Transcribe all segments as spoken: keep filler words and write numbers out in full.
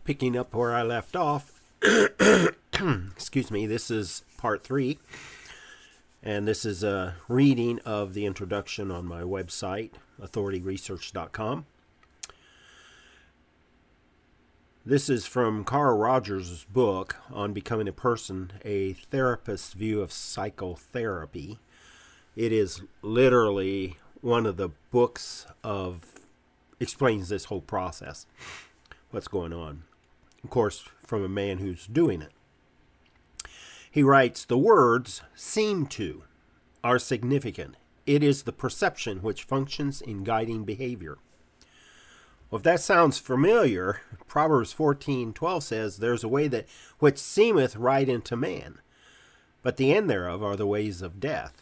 Picking up where I left off, excuse me, this is part three, and this is a reading of the introduction on my website, authority research dot com. This is from Carl Rogers' book on Becoming a Person, a Therapist's View of Psychotherapy. It is literally one of the books of, explains this whole process, what's going on. Of course, from a man who's doing it. He writes, the words seem to are significant. It is the perception which functions in guiding behavior. Well, if that sounds familiar, Proverbs fourteen twelve says, there's a way that which seemeth right unto man, but the end thereof are the ways of death.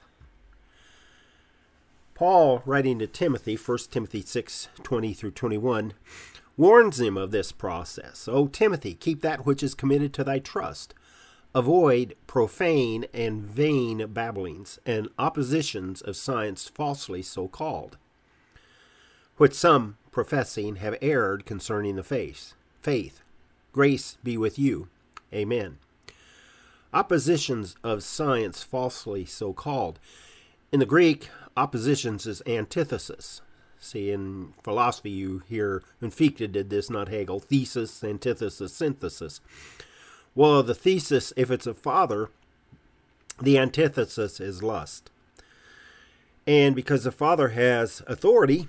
Paul, writing to Timothy, First Timothy six twenty through twenty-one, warns him of this process. O Timothy, keep that which is committed to thy trust. Avoid profane and vain babblings and oppositions of science falsely so called, which some professing have erred concerning the faith. Faith, grace be with you. Amen. Oppositions of science falsely so called. In the Greek, oppositions is antithesis. See, in philosophy, you hear, and Fichte did this, not Hegel, thesis, antithesis, synthesis. Well, the thesis, if it's a father, the antithesis is lust. And because the father has authority,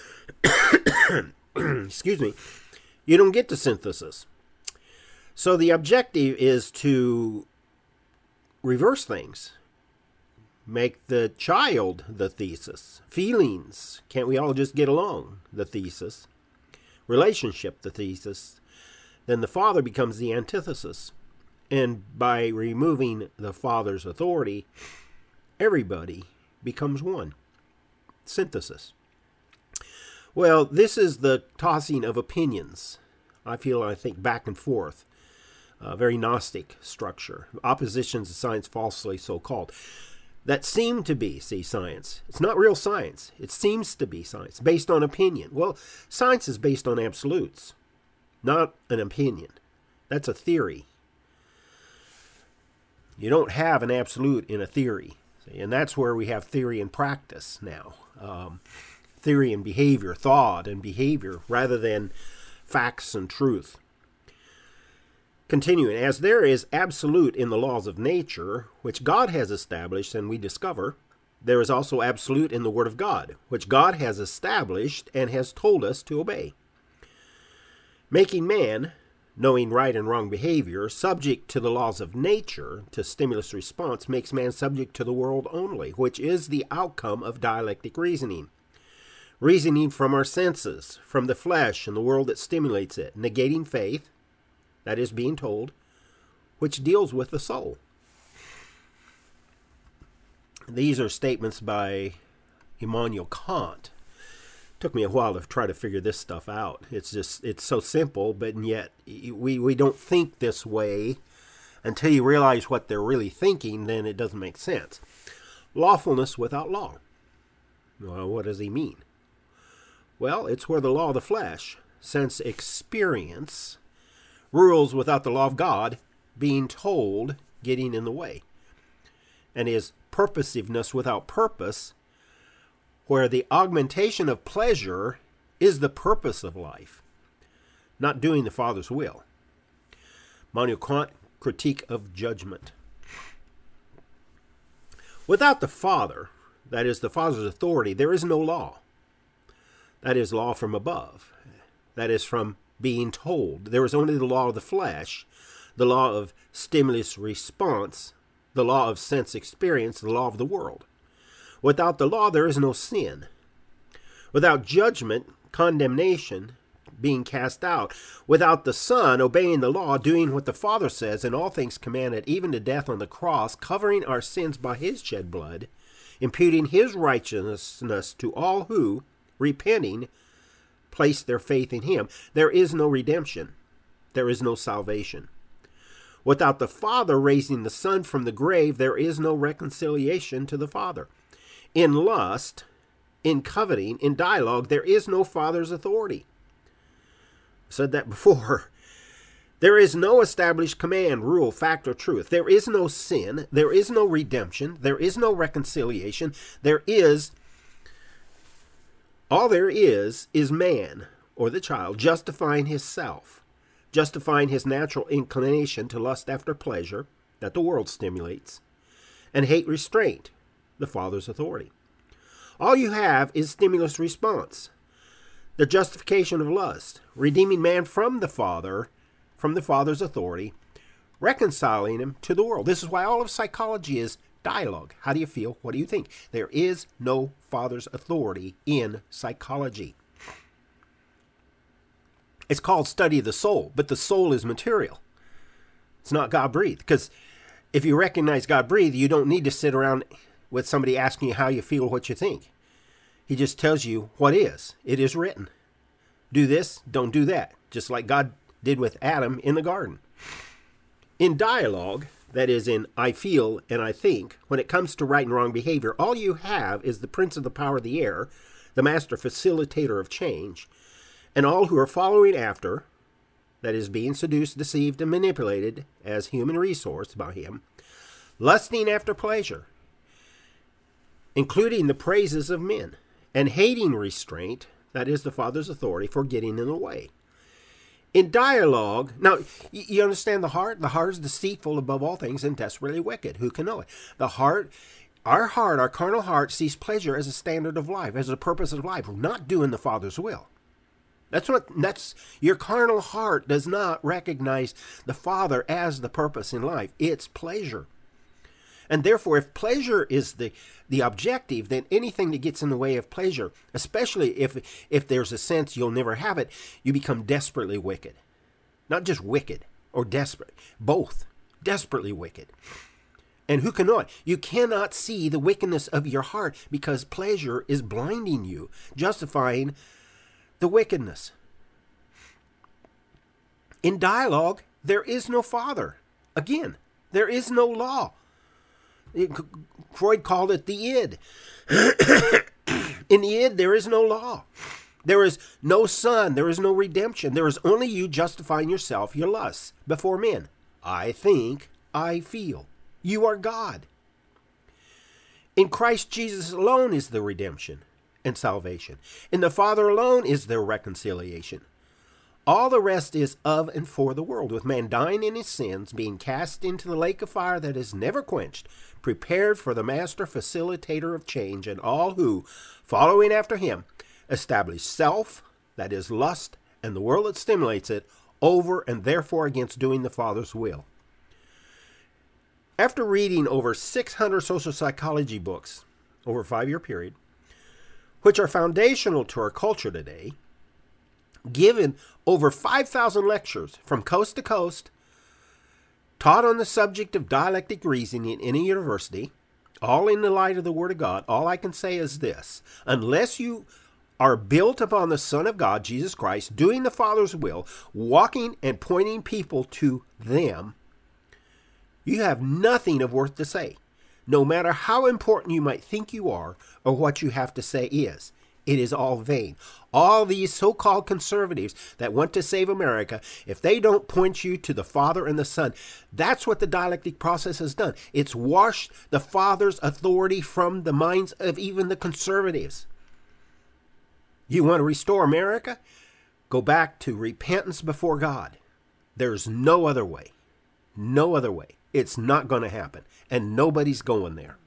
excuse me, you don't get to synthesis. So the objective is to reverse things. Make the child the thesis. Feelings. Can't we all just get along? The thesis. Relationship, the thesis. Then the father becomes the antithesis. And by removing the father's authority, everybody becomes one. Synthesis. Well, this is the tossing of opinions. I feel, I think, back and forth. A very Gnostic structure. Oppositions to science falsely so called. That seem to be, see, science. It's not real science. It seems to be science, based on opinion. Well, science is based on absolutes, not an opinion. That's a theory. You don't have an absolute in a theory. See, and that's where we have theory and practice now. Um, theory and behavior, thought and behavior, rather than facts and truth. Continuing, as there is absolute in the laws of nature, which God has established and we discover, there is also absolute in the Word of God, which God has established and has told us to obey. Making man, knowing right and wrong behavior, subject to the laws of nature, to stimulus response, makes man subject to the world only, which is the outcome of dialectic reasoning. Reasoning from our senses, from the flesh and the world that stimulates it, negating faith, that is being told, which deals with the soul. These are statements by Immanuel Kant. It took me a while to try to figure this stuff out. It's just, it's so simple, but yet we, we don't think this way until you realize what they're really thinking, then it doesn't make sense. Lawfulness without law. Well, what does he mean? Well, it's where the law of the flesh, sense experience, rules without the law of God being told, getting in the way. And is purposiveness without purpose, where the augmentation of pleasure is the purpose of life, not doing the Father's will. Immanuel Kant, Critique of Judgment. Without the Father, that is the Father's authority, there is no law. That is law from above. That is from being told. There is only the law of the flesh, the law of stimulus response, the law of sense experience, the law of the world. Without the law, there is no sin. Without judgment, condemnation, being cast out. Without the Son, obeying the law, doing what the Father says, in all things commanded, even to death on the cross, covering our sins by his shed blood, imputing his righteousness to all who, repenting, place their faith in him. There is no redemption. There is no salvation. Without the Father raising the Son from the grave, there is no reconciliation to the Father. In lust, in coveting, in dialogue, there is no Father's authority. I've said that before. There is no established command, rule, fact, or truth. There is no sin. There is no redemption. There is no reconciliation. There is, all there is, is man, or the child, justifying himself, justifying his natural inclination to lust after pleasure that the world stimulates, and hate restraint, the Father's authority. All you have is stimulus response, the justification of lust, redeeming man from the Father, from the Father's authority, reconciling him to the world. This is why all of psychology is dialogue. How do you feel? What do you think? There is no Father's authority in psychology. It's called study of the soul, but the soul is material. It's not God-breathed. Because if you recognize God-breathed, you don't need to sit around with somebody asking you how you feel, what you think. He just tells you what is. It is written. Do this, don't do that. Just like God did with Adam in the garden. In dialogue, that is in I feel and I think, when it comes to right and wrong behavior, all you have is the prince of the power of the air, the master facilitator of change, and all who are following after, that is being seduced, deceived, and manipulated as human resource by him, lusting after pleasure, including the praises of men, and hating restraint, that is the Father's authority, for getting in the way. In dialogue, now, you understand the heart? The heart is deceitful above all things and desperately wicked. Who can know it? The heart, our heart, our carnal heart, sees pleasure as a standard of life, as a purpose of life. We're not doing the Father's will. That's what, that's, your carnal heart does not recognize the Father as the purpose in life. It's pleasure. And therefore, if pleasure is the, the objective, then anything that gets in the way of pleasure, especially if, if there's a sense you'll never have it, you become desperately wicked. Not just wicked or desperate, both. Desperately wicked. And who can know it? You cannot see the wickedness of your heart because pleasure is blinding you, justifying the wickedness. In dialogue, there is no Father. Again, there is no law. Freud called it the id. In the id, there is no law. There is no son. There is no redemption. There is only you justifying yourself, your lusts, before men. I think, I feel. You are God. In Christ Jesus alone is the redemption and salvation. In the Father alone is their reconciliation. All the rest is of and for the world, with man dying in his sins, being cast into the lake of fire that is never quenched, prepared for the master facilitator of change, and all who, following after him, establish self, that is lust, and the world that stimulates it, over and therefore against doing the Father's will. After reading over six hundred social psychology books over a five-year period, which are foundational to our culture today, given over five thousand lectures from coast to coast, taught on the subject of dialectic reasoning in a university, all in the light of the Word of God, all I can say is this: unless you are built upon the Son of God, Jesus Christ, doing the Father's will, walking and pointing people to them, you have nothing of worth to say, no matter how important you might think you are or what you have to say is. It is all vain. All these so-called conservatives that want to save America, if they don't point you to the Father and the Son, that's what the dialectic process has done. It's washed the Father's authority from the minds of even the conservatives. You want to restore America? Go back to repentance before God. There's no other way. No other way. It's not going to happen. And nobody's going there.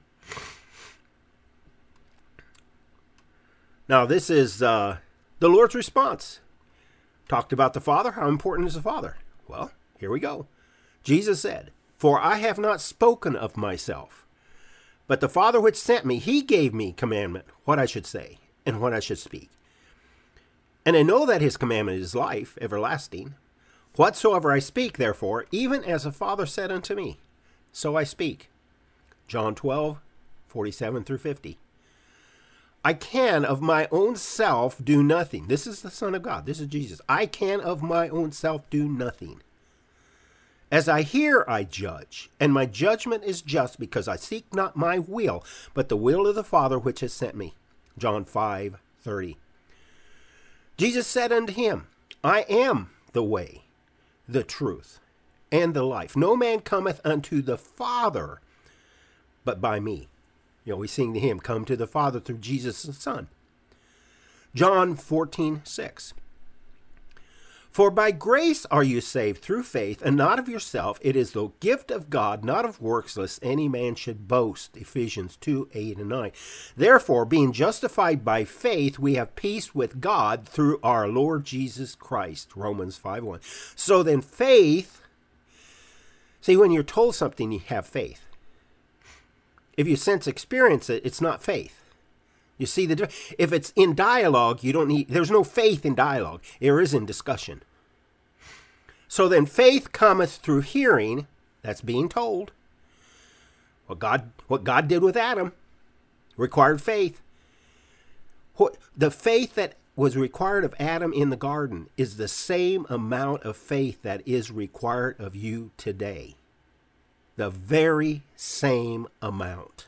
Now, this is uh, the Lord's response. Talked about the Father. How important is the Father? Well, here we go. Jesus said, "For I have not spoken of myself, but the Father which sent me, he gave me commandment, what I should say and what I should speak. And I know that his commandment is life, everlasting. Whatsoever I speak, therefore, even as the Father said unto me, so I speak." John twelve, forty-seven through fifty. I can of my own self do nothing. This is the Son of God. This is Jesus. I can of my own self do nothing. As I hear, I judge, and my judgment is just, because I seek not my will, but the will of the Father which has sent me. John five, thirty. Jesus said unto him, I am the way, the truth, and the life. No man cometh unto the Father but by me. You know, we sing the hymn, Come to the Father through Jesus the Son. John fourteen six. For by grace are you saved through faith, and not of yourself. It is the gift of God, not of works, lest any man should boast. Ephesians two eight and nine. Therefore, being justified by faith, we have peace with God through our Lord Jesus Christ. Romans five one. So then faith, see, when you're told something, you have faith. If you sense experience it, it's not faith. You see, the if it's in dialogue, you don't need, there's no faith in dialogue. There is in discussion. So then faith cometh through hearing, that's being told. What God, what God did with Adam required faith. What, the faith that was required of Adam in the garden is the same amount of faith that is required of you today. The very same amount.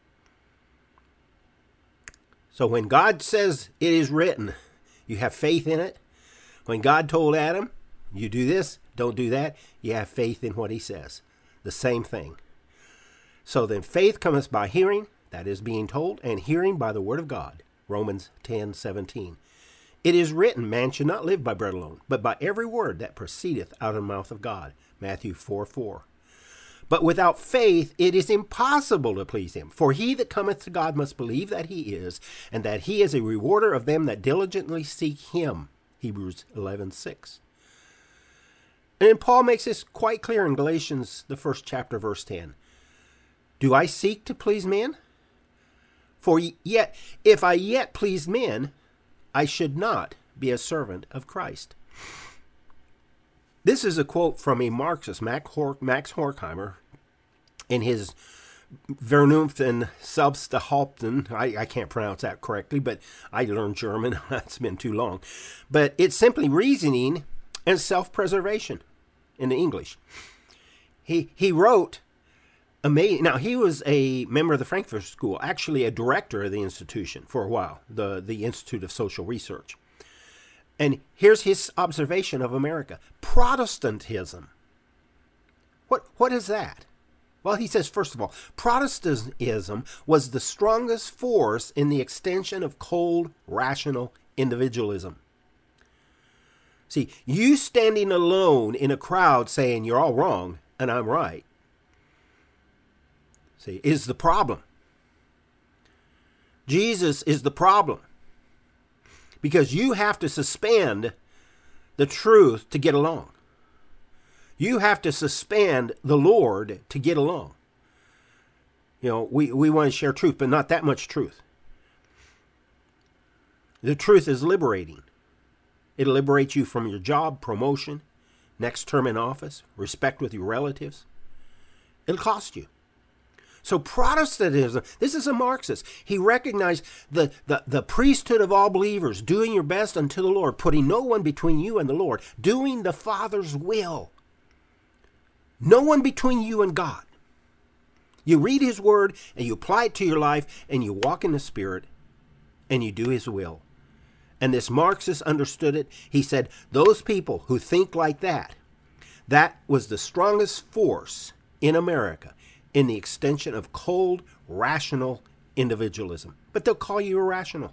So when God says it is written, you have faith in it. When God told Adam, you do this, don't do that, you have faith in what he says. The same thing. So then faith cometh by hearing, that is being told, and hearing by the word of God. Romans ten seventeen. It is written, man should not live by bread alone, but by every word that proceedeth out of the mouth of God. Matthew four four. But without faith it is impossible to please him. For he that cometh to God must believe that he is, and that he is a rewarder of them that diligently seek him. Hebrews eleven six. And then Paul makes this quite clear in Galatians, the first chapter, verse ten. Do I seek to please men? For yet, if I yet please men, I should not be a servant of Christ. This is a quote from a Marxist, Max Horkheimer, in his Vernunft und Selbsterhaltung. I, I can't pronounce that correctly, but I learned German. It's been too long. But it's simply reasoning and self-preservation in the English. He, he wrote, amazing. Now, he was a member of the Frankfurt School, actually a director of the institution for a while, the, the Institute of Social Research. And here's his observation of America. Protestantism. What, what is that? Well, he says, first of all, Protestantism was the strongest force in the extension of cold, rational individualism. See, you standing alone in a crowd saying you're all wrong and I'm right, see, is the problem. Jesus is the problem. Because you have to suspend the truth to get along. You have to suspend the Lord to get along. You know, we, we want to share truth, but not that much truth. The truth is liberating. It liberates you from your job, promotion, next term in office, respect with your relatives. It'll cost you. So Protestantism, this is a Marxist. He recognized the, the, the priesthood of all believers, doing your best unto the Lord, putting no one between you and the Lord, doing the Father's will. No one between you and God. You read his word and you apply it to your life and you walk in the Spirit and you do his will. And this Marxist understood it. He said, those people who think like that, that was the strongest force in America in the extension of cold, rational individualism. But they'll call you irrational.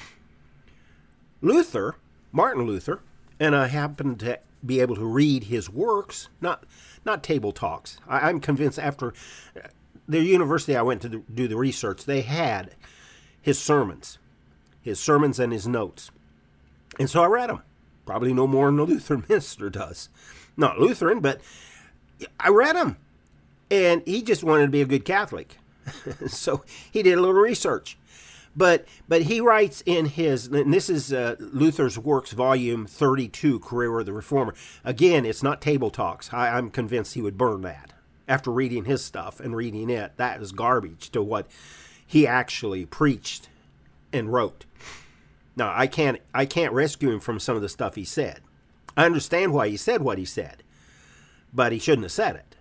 Luther, Martin Luther, and I happen to be able to read his works, not not table talks. I, I'm convinced after the university I went to do the research, they had his sermons, his sermons and his notes. And so I read them. Probably no more than a Lutheran minister does. Not Lutheran, but I read them. And he just wanted to be a good Catholic. So he did a little research. But but he writes in his, and this is uh, Luther's Works, Volume thirty-two, Career of the Reformer. Again, it's not table talks. I, I'm convinced he would burn that. After reading his stuff and reading it, that is garbage to what he actually preached and wrote. Now, I can't, I can't rescue him from some of the stuff he said. I understand why he said what he said, but he shouldn't have said it.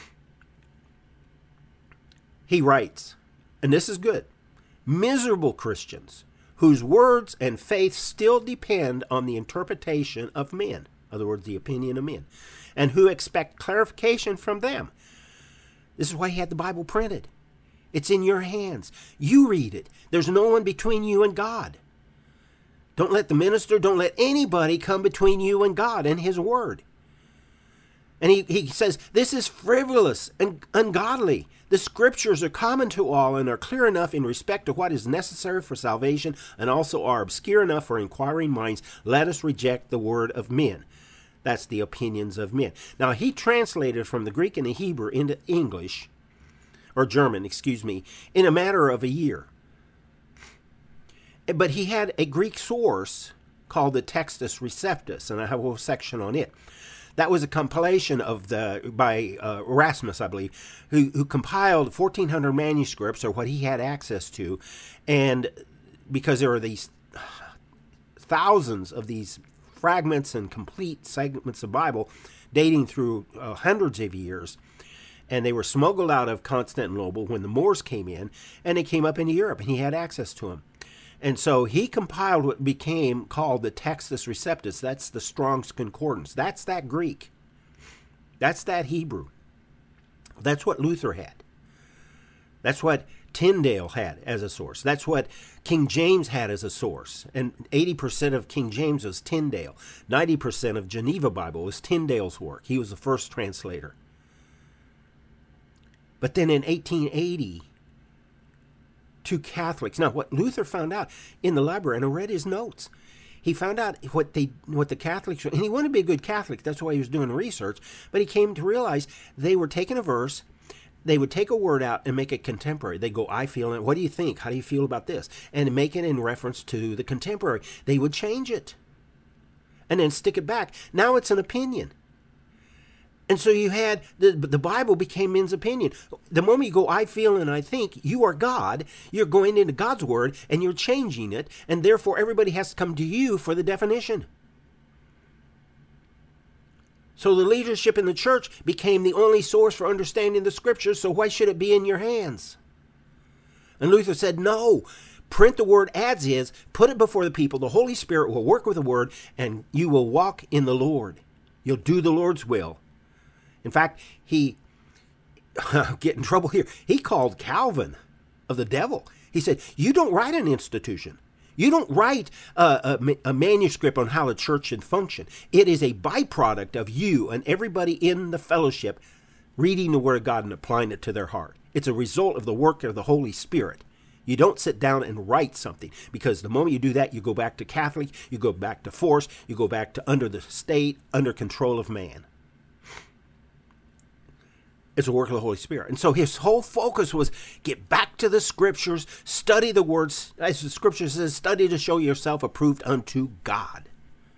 He writes, and this is good, miserable Christians whose words and faith still depend on the interpretation of men, other words, the opinion of men, and who expect clarification from them. This is why he had the Bible printed. It's in your hands. You read it. There's no one between you and God. Don't let the minister, don't let anybody come between you and God and his word. And he, he says, this is frivolous and ungodly. The scriptures are common to all and are clear enough in respect to what is necessary for salvation, and also are obscure enough for inquiring minds. Let us reject the word of men. That's the opinions of men. Now, he translated from the Greek and the Hebrew into English, or German, excuse me, in a matter of a year. But he had a Greek source called the Textus Receptus, and I have a whole section on it. That was a compilation of the by uh, Erasmus, I believe, who, who compiled fourteen hundred manuscripts, or what he had access to, and because there are these thousands of these fragments and complete segments of Bible dating through uh, hundreds of years, and they were smuggled out of Constantinople when the Moors came in, and they came up into Europe, and he had access to them. And so he compiled what became called the Textus Receptus. That's the Strong's Concordance. That's that Greek. That's that Hebrew. That's what Luther had. That's what Tyndale had as a source. That's what King James had as a source. And eighty percent of King James was Tyndale. ninety percent of Geneva Bible was Tyndale's work. He was the first translator. But then in eighteen eighty... two Catholics. Now, what Luther found out in the library, and I read his notes, he found out what they, what the Catholics, and he wanted to be a good Catholic. That's why he was doing research. But he came to realize they were taking a verse, they would take a word out and make it contemporary. They go, I feel it. What do you think? How do you feel about this? And make it in reference to the contemporary. They would change it and then stick it back. Now it's an opinion. And so you had, the, the Bible became men's opinion. The moment you go, I feel and I think, you are God, you're going into God's word and you're changing it, and therefore everybody has to come to you for the definition. So the leadership in the church became the only source for understanding the scriptures, so why should it be in your hands? And Luther said, no, print the word as is, put it before the people, the Holy Spirit will work with the word, and you will walk in the Lord. You'll do the Lord's will. In fact, he, get in trouble here, he called Calvin of the devil. He said, you don't write an institution. You don't write a, a, a manuscript on how the church should function. It is a byproduct of you and everybody in the fellowship reading the Word of God and applying it to their heart. It's a result of the work of the Holy Spirit. You don't sit down and write something, because the moment you do that, you go back to Catholic, you go back to force, you go back to under the state, under control of man. It's a work of the Holy Spirit. And so his whole focus was get back to the scriptures, study the words, as the scripture says, study to show yourself approved unto God.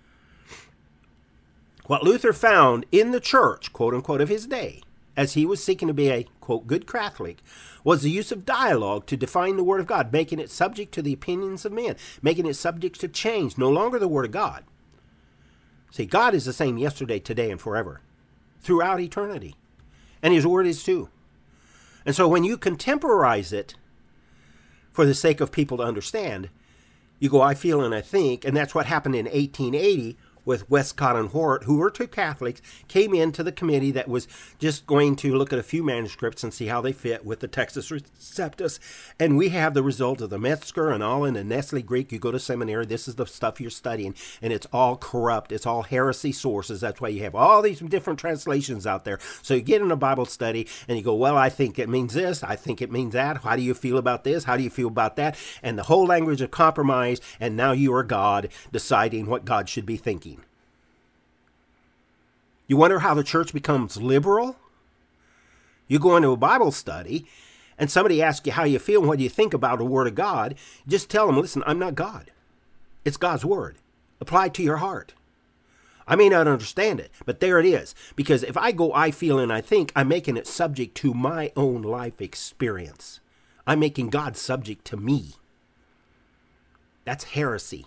What Luther found in the church, quote unquote, of his day, as he was seeking to be a, quote, good Catholic, was the use of dialogue to define the Word of God, making it subject to the opinions of men, making it subject to change, no longer the Word of God. See, God is the same yesterday, today, and forever, throughout eternity. And his word is too. And so when you contemporize it for the sake of people to understand, you go, I feel and I think, and that's what happened in eighteen eighty with Westcott and Hort, who were two Catholics, came into the committee that was just going to look at a few manuscripts and see how they fit with the Textus Receptus. And we have the result of the Metzger and all in the Nestle Greek. You go to seminary, this is the stuff you're studying, and it's all corrupt. It's all heresy sources. That's why you have all these different translations out there. So you get in a Bible study and you go, well, I think it means this. I think it means that. How do you feel about this? How do you feel about that? And the whole language of compromise, and now you are God deciding what God should be thinking. You wonder how the church becomes liberal? You go into a Bible study and somebody asks you how you feel and what do you think about the Word of God. Just tell them, listen, I'm not God. It's God's Word. Apply it to your heart. I may not understand it, but there it is. Because if I go, I feel and I think, I'm making it subject to my own life experience. I'm making God subject to me. That's heresy.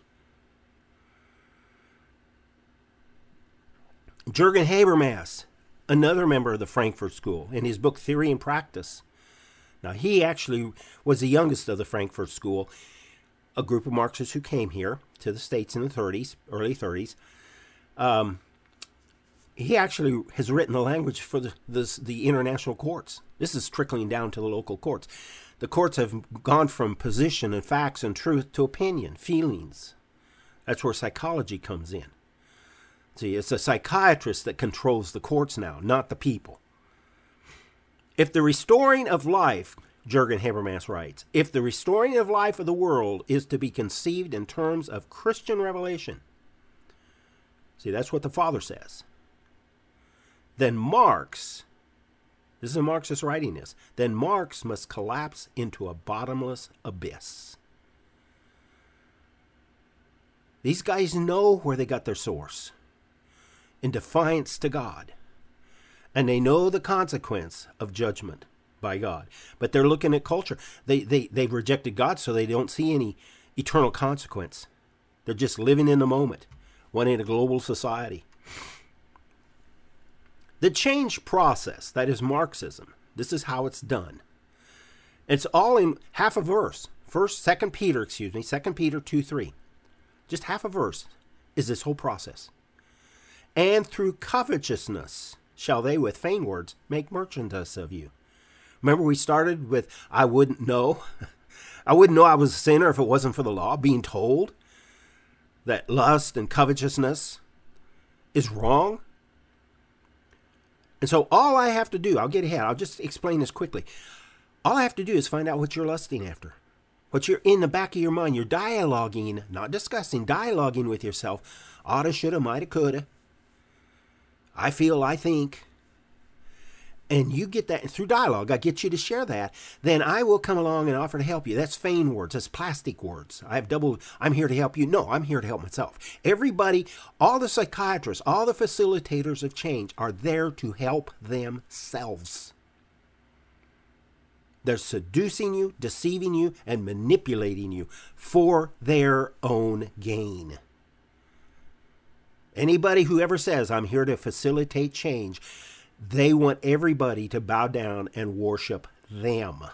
Jürgen Habermas, another member of the Frankfurt School, in his book Theory and Practice. Now, he actually was the youngest of the Frankfurt School, a group of Marxists who came here to the States in the thirties, early thirties. Um, he actually has written the language for the, this, the international courts. This is trickling down to the local courts. The courts have gone from position and facts and truth to opinion, feelings. That's where psychology comes in. See, it's a psychiatrist that controls the courts now, not the people. If the restoring of life, Jürgen Habermas writes, if the restoring of life of the world is to be conceived in terms of Christian revelation, see, that's what the Father says, then Marx, this is a Marxist writing this, then Marx must collapse into a bottomless abyss. These guys know where they got their source, in defiance to God. And they know the consequence of judgment by God. But they're looking at culture. They, they, they've rejected God, so they don't see any eternal consequence. They're just living in the moment, wanting a global society. The change process, that is Marxism, this is how it's done. It's all in half a verse. First, Second Peter, excuse me, Second Peter two three. Just half a verse is this whole process. And through covetousness shall they with vain words make merchandise of you. Remember we started with, I wouldn't know. I wouldn't know I was a sinner if it wasn't for the law, being told that lust and covetousness is wrong. And so all I have to do, I'll get ahead, I'll just explain this quickly. All I have to do is find out what you're lusting after. What you're in the back of your mind. You're dialoguing, not discussing, dialoguing with yourself. Oughta, shoulda, mighta, coulda. I feel, I think. And you get that through dialogue. I get you to share that. Then I will come along and offer to help you. That's vain words. That's plastic words. I have double, I'm here to help you. No, I'm here to help myself. Everybody, all the psychiatrists, all the facilitators of change are there to help themselves. They're seducing you, deceiving you, and manipulating you for their own gain. Anybody who ever says, I'm here to facilitate change, they want everybody to bow down and worship them.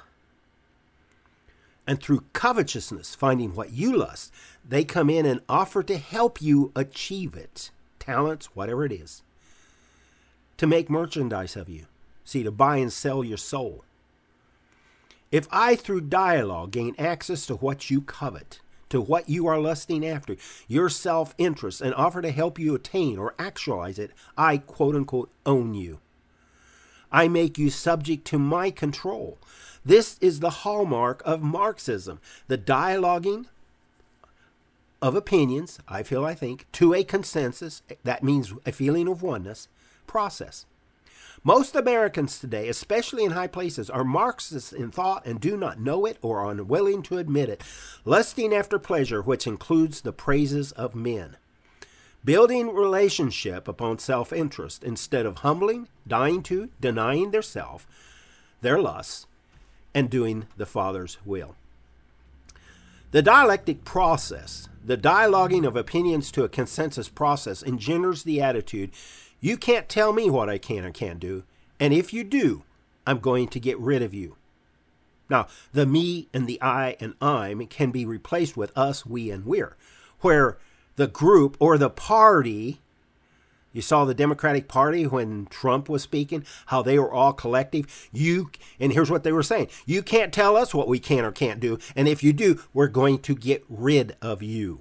And through covetousness, finding what you lust, they come in and offer to help you achieve it. Talents, whatever it is. To make merchandise of you. See, to buy and sell your soul. If I, through dialogue, gain access to what you covet, to what you are lusting after, your self-interest, and offer to help you attain or actualize it, I, quote-unquote, own you. I make you subject to my control. This is the hallmark of Marxism, the dialoguing of opinions, I feel, I think, to a consensus, that means a feeling of oneness, process. Most Americans today, especially in high places, are Marxists in thought and do not know it or are unwilling to admit it, lusting after pleasure, which includes the praises of men. Building relationship upon self-interest instead of humbling, dying to, denying their self, their lusts, and doing the Father's will. The dialectic process, the dialoguing of opinions to a consensus process, engenders the attitude, you can't tell me what I can or can't do, and if you do, I'm going to get rid of you. Now, the me and the I and I'm can be replaced with us, we, and we're, where the group or the party, you saw the Democratic Party when Trump was speaking, how they were all collective. You, and here's what they were saying, you can't tell us what we can or can't do, and if you do, we're going to get rid of you.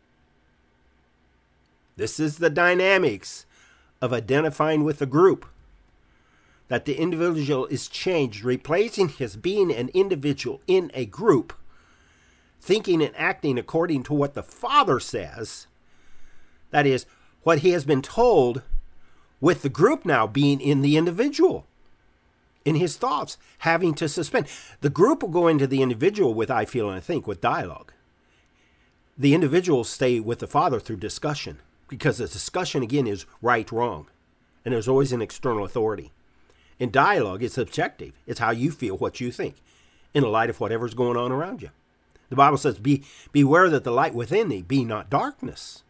This is the dynamics of identifying with the group, that the individual is changed, replacing his being an individual in a group, thinking and acting according to what the Father says, that is, what he has been told, with the group now being in the individual, in his thoughts, having to suspend. The group will go into the individual with I feel and I think, with dialogue. The individuals stay with the Father through discussion. Because the discussion, again, is right, wrong. And there's always an external authority. In dialogue, it's objective. It's how you feel, what you think, in the light of whatever's going on around you. The Bible says, Be, beware that the light within thee be not darkness.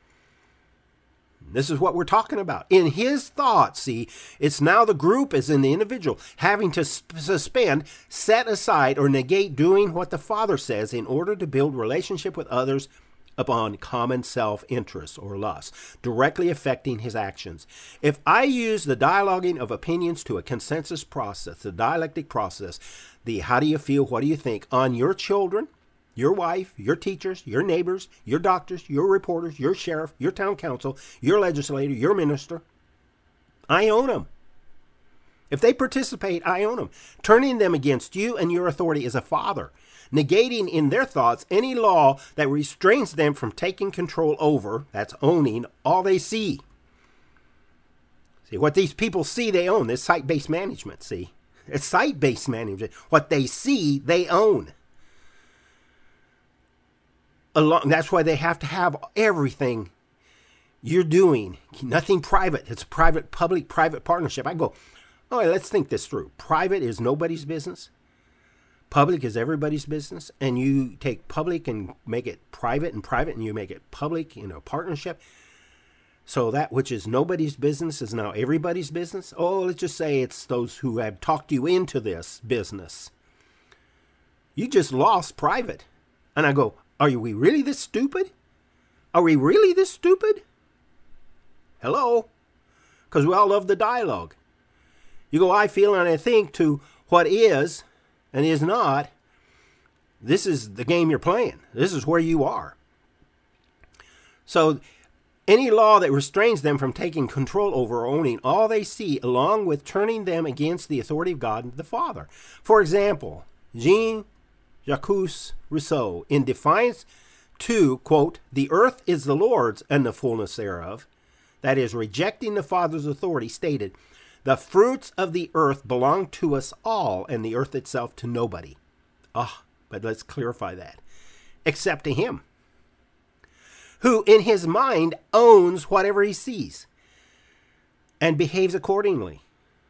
This is what we're talking about. In his thoughts, see, it's now the group is in the individual, having to suspend, set aside, or negate doing what the Father says in order to build relationship with others upon common self-interest or lust, directly affecting his actions. If I use the dialoguing of opinions to a consensus process, the dialectic process, the how do you feel, what do you think, on your children, your wife, your teachers, your neighbors, your doctors, your reporters, your sheriff, your town council, your legislator, your minister, I own them. If they participate, I own them. Turning them against you and your authority as a father, negating in their thoughts any law that restrains them from taking control over, that's owning, all they see. See, what these people see, they own. This site-based management, see. It's site-based management. What they see, they own. Along, that's why they have to have everything you're doing. Nothing private. It's a private, public, private partnership. I go, all right, let's think this through. Private is nobody's business. Public is everybody's business. And you take public and make it private, and private and you make it public in a partnership. So that which is nobody's business is now everybody's business. Oh, let's just say it's those who have talked you into this business. You just lost private. And I go, are we really this stupid? Are we really this stupid? Hello? Because we all love the dialogue. You go, I feel and I think, to what is and is not. This is the game you're playing. This is where you are. So any law that restrains them from taking control over or owning all they see, along with turning them against the authority of God and the Father. For example, Jean-Jacques Rousseau, in defiance to, quote, the earth is the Lord's and the fullness thereof, that is, rejecting the Father's authority, stated, the fruits of the earth belong to us all, and the earth itself to nobody. Ah, oh, but let's clarify that. Except to him, who in his mind owns whatever he sees and behaves accordingly.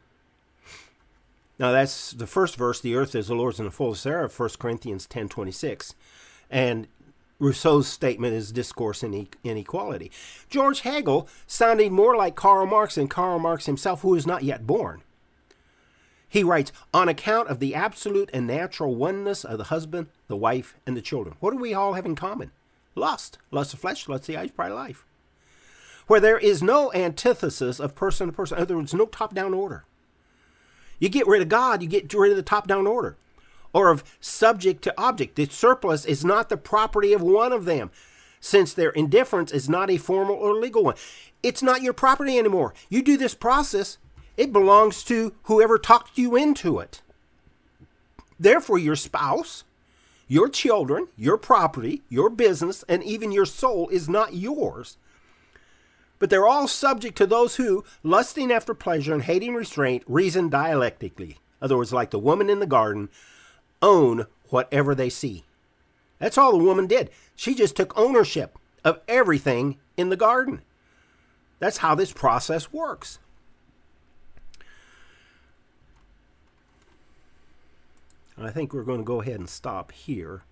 Now that's the first verse, the earth is the Lord's and the fullness thereof, First Corinthians ten twenty-six. And Rousseau's statement is discourse and inequality. George Hegel sounding more like Karl Marx than Karl Marx himself, who is not yet born. He writes, on account of the absolute and natural oneness of the husband, the wife, and the children. What do we all have in common? Lust. Lust of flesh, lust of the eyes, pride of life. Where there is no antithesis of person to person. In other words, no top-down order. You get rid of God, you get rid of the top-down order. Or of subject to object. The surplus is not the property of one of them, since their indifference is not a formal or legal one. It's not your property anymore. You do this process, it belongs to whoever talked you into it. Therefore, your spouse, your children, your property, your business, and even your soul is not yours. But they're all subject to those who, lusting after pleasure and hating restraint, reason dialectically. In other words, like the woman in the garden, own whatever they see. That's all the woman did. She just took ownership of everything in the garden. That's how this process works. I think we're going to go ahead and stop here.